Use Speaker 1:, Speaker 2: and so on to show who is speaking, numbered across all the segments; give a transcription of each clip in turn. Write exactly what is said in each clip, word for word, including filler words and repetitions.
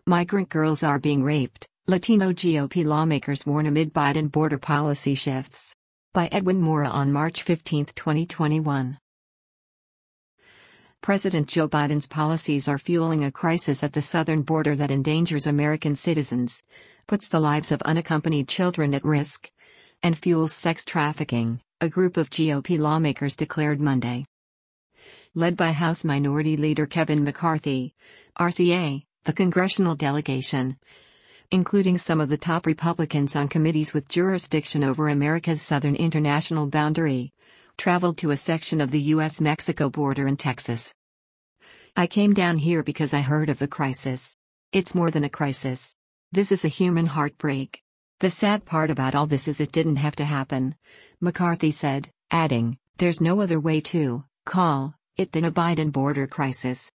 Speaker 1: Migrant girls are being raped, Latino G O P lawmakers warn amid Biden border policy shifts. By Edwin Mora on March fifteenth, twenty twenty-one. President Joe Biden's policies are fueling a crisis at the southern border that endangers American citizens, puts the lives of unaccompanied children at risk, and fuels sex trafficking, a group of G O P lawmakers declared Monday. Led by House Minority Leader Kevin McCarthy, R C A, the congressional delegation, including some of the top Republicans on committees with jurisdiction over America's southern international boundary, traveled to a section of the U S Mexico border in Texas. I came down here because I heard of the crisis. It's more than a crisis. This is a human heartbreak. The sad part about all this is it didn't have to happen, McCarthy said, adding, there's no other way to call it than a Biden border crisis.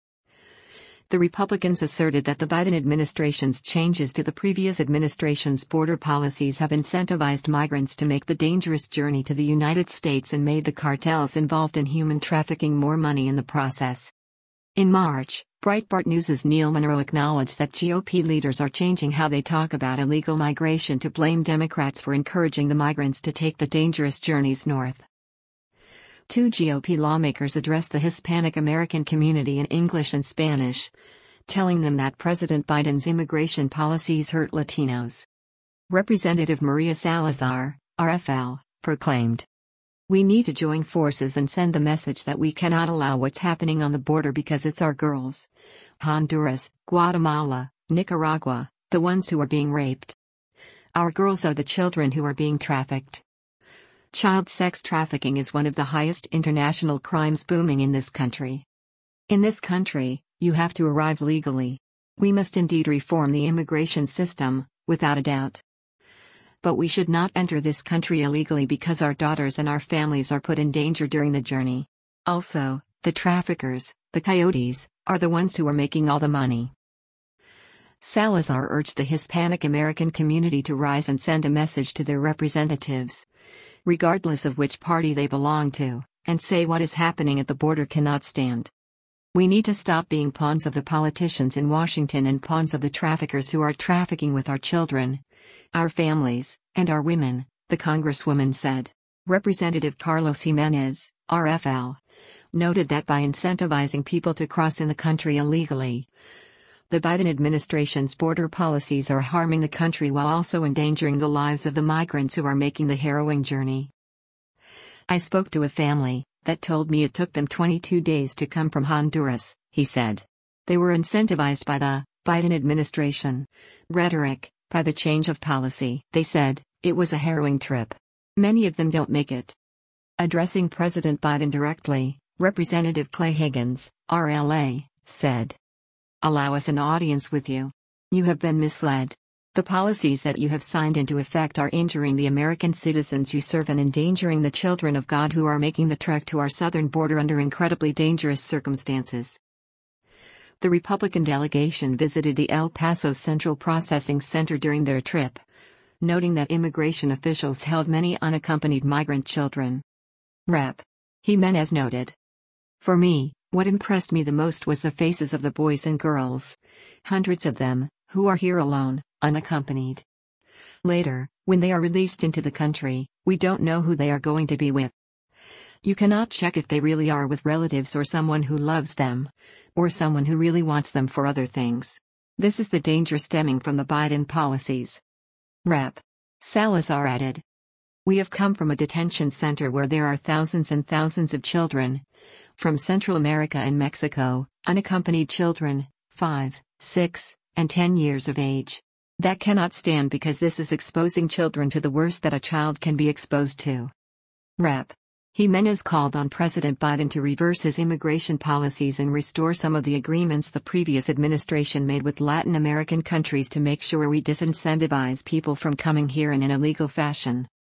Speaker 1: The Republicans asserted that the Biden administration's changes to the previous administration's border policies have incentivized migrants to make the dangerous journey to the United States and made the cartels involved in human trafficking more money in the process. In March, Breitbart News' Neil Monroe acknowledged that G O P leaders are changing how they talk about illegal migration to blame Democrats for encouraging the migrants to take the dangerous journeys north. Two G O P lawmakers addressed the Hispanic American community in English and Spanish, telling them that President Biden's immigration policies hurt Latinos. Representative Maria Salazar, R F L, proclaimed, "We need to join forces and send the message that we cannot allow what's happening on the border because it's our girls. Honduras, Guatemala, Nicaragua, the ones who are being raped. Our girls are the children who are being trafficked." Child sex trafficking is one of the highest international crimes booming in this country. In this country, you have to arrive legally. We must indeed reform the immigration system, without a doubt. But we should not enter this country illegally because our daughters and our families are put in danger during the journey. Also, the traffickers, the coyotes, are the ones who are making all the money. Salazar urged the Hispanic American community to rise and send a message to their representatives, regardless of which party they belong to, and say what is happening at the border cannot stand. We need to stop being pawns of the politicians in Washington and pawns of the traffickers who are trafficking with our children, our families, and our women, the Congresswoman said. Representative Carlos Jimenez, R F L, noted that by incentivizing people to cross in the country illegally, the Biden administration's border policies are harming the country while also endangering the lives of the migrants who are making the harrowing journey. I spoke to a family that told me it took them twenty-two days to come from Honduras, he said. They were incentivized by the Biden administration rhetoric, by the change of policy. They said, it was a harrowing trip. Many of them don't make it. Addressing President Biden directly, Representative Clay Higgins, R L A, said, "Allow us an audience with you. You have been misled. The policies that you have signed into effect are injuring the American citizens you serve and endangering the children of God who are making the trek to our southern border under incredibly dangerous circumstances." The Republican delegation visited the El Paso Central Processing Center during their trip, noting that immigration officials held many unaccompanied migrant children. Representative Jimenez noted, "For me, what impressed me the most was the faces of the boys and girls, hundreds of them, who are here alone, unaccompanied. Later, when they are released into the country, we don't know who they are going to be with. You cannot check if they really are with relatives or someone who loves them, or someone who really wants them for other things. This is the danger stemming from the Biden policies." Representative Salazar added, "We have come from a detention center where there are thousands and thousands of children, from Central America and Mexico, unaccompanied children, five, six, and ten years of age. That cannot stand because this is exposing children to the worst that a child can be exposed to." Representative Jimenez called on President Biden to reverse his immigration policies and restore some of the agreements the previous administration made with Latin American countries to make sure we disincentivize people from coming here in an illegal fashion.